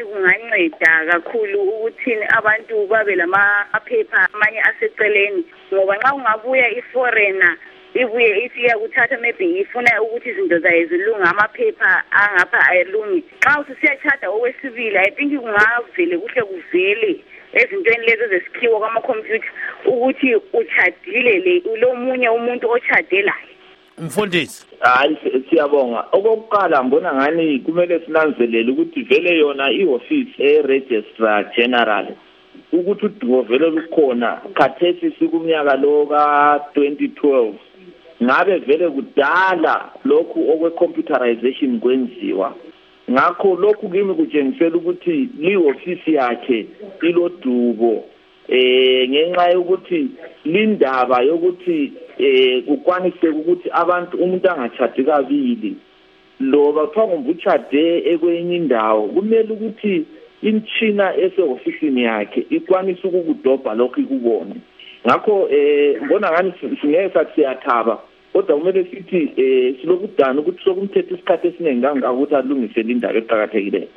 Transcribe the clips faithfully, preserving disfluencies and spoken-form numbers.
kunganceda kakhulu ukuthi abantu babe lamaphepha amanye aseceleni ngoba nxa ungabuya iforeigner ibuye ithi yakuthatha maybe ifuna ukuthi izinto zayo zilunga amaphepha angapha ayilungi xa usiyachata okwesibili I think kungavele kuhle kuvele ezintweni lezi zesikhiwo kwama computer ukuthi uchadile le ulomunye umuntu ochadelayo. Mfundisi, hayi siyabonga. Okokuqala ngibona ngani kumele sinanzelele ukuthi vele yona ioffice eregistrar general ukuthi udumo vele lukhona khathesi sikumnyaka lo ka twenty twelve ngabe vele kudala lokhu okwe computerization kwenziwa ngakho lokhu kimi kutshengisela ukuthi lioffice yakhe ilodubo eh ngenxa yokuthi lindaba yokuthi eh ukwanise ukuthi abantu umuntu angachati kabili loba kuthiwa ngumbuchade ekwenye indawo kumele ukuthi imchina ese-ofisini yakhe ikwanise ukukudobha lokho ikubone ngakho eh ngibona ngani singeke sathi siyathaba kodwa kumele sithi eh silokudana ukuthi sokumthethe isikhathi esiningi kangaka ukuthi alungise indaba eqhakathekileyo.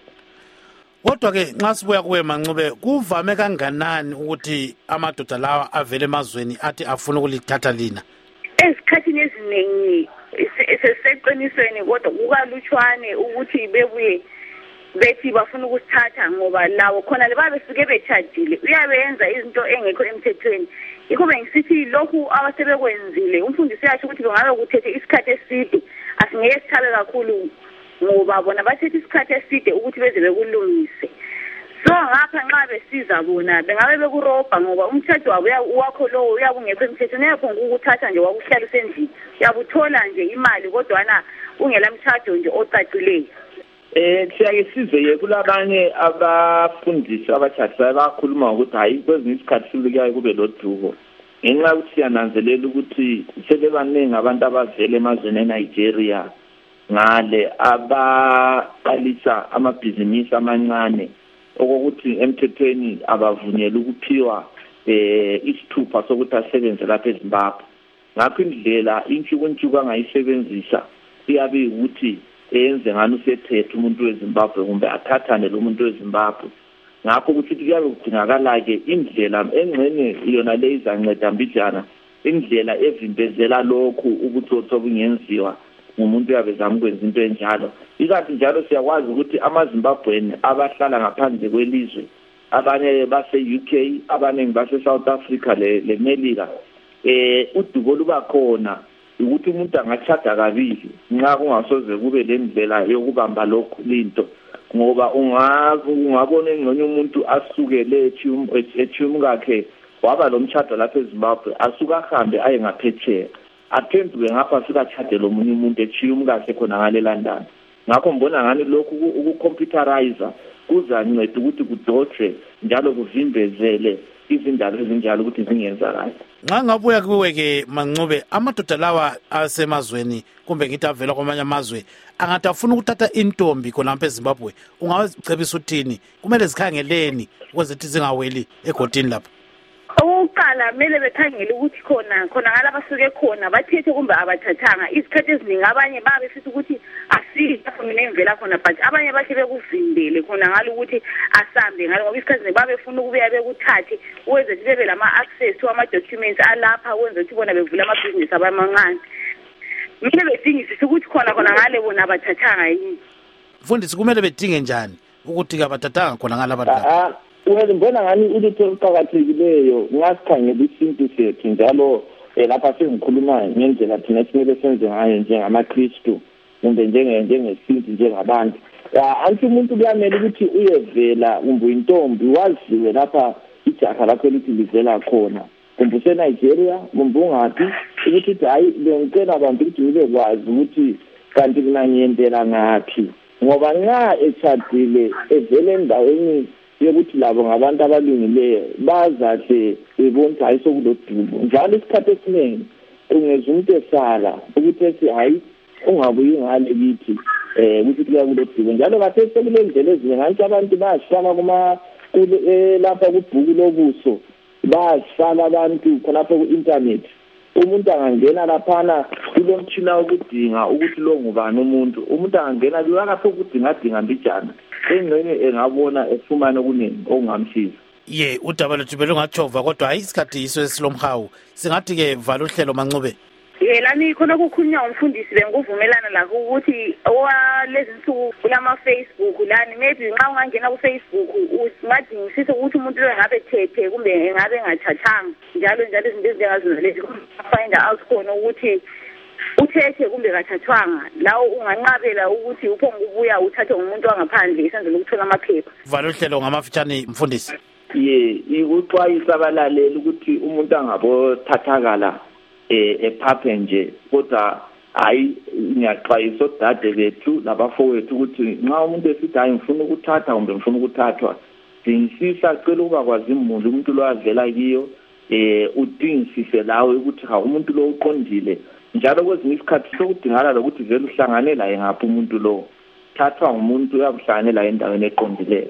Kodwa ke nxa sibuya kuwe Mancube kuvame kanganani ukuthi amadoda lawa avele emazweni athi afuna ukulithatha lina? Esikhathini eziningi seseqinisweni kodwa kukalutshwane ukuthi bebuye bethi bafuna ukusithatha ngoba lawo khona leba besuke bechadile uyabenza izinto engekho emthethweni. Yikho bengisithi lokhu abasebekwenzile umfundisi yasho ukuthi bengabe kuthethe isikhathi eside asingeke sithabe kakhulu ngoba bona bathethe isikhathi eside ukuthi beze bekulungise. So ngapha nxa besiza bona bengabe bekurobha ngoba umthetho wabo wakho lo uyabungekho emthethweni uyaphonga ukuthatha nje wakuhlala usendlini uyabuthola nje imali kodwa na ungela mthetho nje ocacileyo. Eh siyake size kulabanye abafundisi abachaza bakhuluma ukuthi hayi kwezinye isikhathi sibukayo kube lodubo ngenxa ukuthi siyananzelela ukuthi sebebaningi abantu abavele emazweni eNigeria ngale abaqalisa amabhizinisi amancane okokuthi emthethweni abavunyela ukuphiwa eh isithupha sokuthi asebenze lapha eZimbabwe ngakho indlela intshukuntshuku angayisebenzisa iyabe ukuthi enze ngani usethethe umuntu weZimbabwe kumbe athathane lo muntu weZimbabwe ngakho ukuthi kuyabe kudingakala ke indlela engcene iyona le izanceda mbijana indlela evimbezela lokhu ubutsotsi obungenziwa umuntu uyabe zamukwenza into enjalo ikathi njalo siyakwazi ukuthi amaZimbabweni abahlala ngaphandle kwelizwe abanye base U K abanye base South Africa le leMelika eh udubo luba khona ukuthi umuntu angachada kabili nxa kungasoze kube lendlela yokubamba lokho linto ngoba ungabona engconye umuntu asukele ethum kakhe waba lo mtshado lapha eZimbabwe asuka ahambe aye ngaphetsheya aphenduke ngapha sikachade lo munye umuntu ethum kakhe khona ngale London ngakho ngibona ngani lokhu ukucomputerize kuzanceda ukuthi kudotshwe njalo kuvimbezele izindaba ezinjalo ukuthi zingenzakala. Nxa ngabuya kuwe ke Mancube amadoda lawa asemazweni kumbe ngithi avela kwamanye amazwe angatafuna ukuthatha intombi khona lapha eZimbabwe ungacebisa uthini kumele zikhangeleni ukuze zithi zingaweli egodini lapha? Oqala mele bekhangele ukuthi khona khona ngalaba basuke khona bathethe kumbe abathathanga isikhathi eziningi abanye babe sithi ukuthi asipho mina emvela khona but abanye bakhe bekuvimbele khona ngalo ukuthi asambe ngalo ngoba isikhathi babe befuna ukubuya bekuthathe uwenze ukuthi bebe lama access to ama documents alapha wenze ukuthi bona bevula ama business abamancane mele bedingisise ukuthi khona khona ngale bona abathathanga yini. Mfundisi kumele bedinge njani ukuthi ke abathathanga khona ngalaba lapha? Well ngibona ngani ukuthi uqhakathekileyo ngasikhangela isintu sethu njalo lapha sengikhuluma ngendlela thina simele senze ngayo njengamaKristu kumbe njenge njengesintu njengabantu anti umuntu kuyamela ukuthi uyevela kumbe intombi waziwe lapha ijaha lakho lithi livela khona kumbe useNigeria kumbe ungaphi ukuthi hayi ngicela abantu ukuthi ube kwazi ukuthi kanti kunanyendela ngaphi ngoba nxa echadile evele endaweni yokuthi labo ngabantu abalungileyo bazahle bebonke hayi sokulodubo njalo isikhathi esiningi ungeza umuntu esala ukuthi ethi hayi ungabuyi ngale kithi eh ukuthi kuya kulodubo njalo bathe sekulendlela ezingathi abantu bayashama kuma lapha kubhuku lobuso bayasala abantu khonapha ku internet umuntu angangena laphana kulo mtshina ukudinga ukuthi lo ngubani umuntu umuntu angangena kuyakapho ukudinga dinga mbijana engcene engabona efumana kuningi okungamsiza ye udaba lwethu belungajova kodwa hayi isikhathi iso esilomhawu singathi ke vala uhlelo Mancube. Yela ni khona kukhulunywa umfundisi benguvumelana la ukuthi walezi nsuku kulama Facebook lani maybe nxa ungangena ku Facebook ungadingisisa ukuthi umuntu lo ngabe thethe kumbe ngabe engachathanga njalo njalo izinto ezinjengazona lezi find out khona ukuthi uthethe kumbe kachathwanga lawo unganqabela ukuthi uphonga ubuya uthathe umuntu wangaphandle isenzele ukuthola amaphepha. Vala uhlelo ngamafitshane mfundisi. Ye ukuxwayisa abalaleli ukuthi umuntu angabothathakala eh ephaphe nje kodwa hayi ngiyaxwayisa odade bethu labafowethu ukuthi nxa umuntu esithi hayi ngifuna ukuthatha kumbe ngifuna ukuthathwa dingisisa cela ukuba kwazi umuntu umuntu lo avela kiyo eh udingisise lawe ukuthi ha umuntu lo uqondile njalo kwezinye isikhathi sokudingala lokuthi vele uhlangane laye ngapha umuntu lo thathwa umuntu uyabuhlanganela endaweni eqondileyo.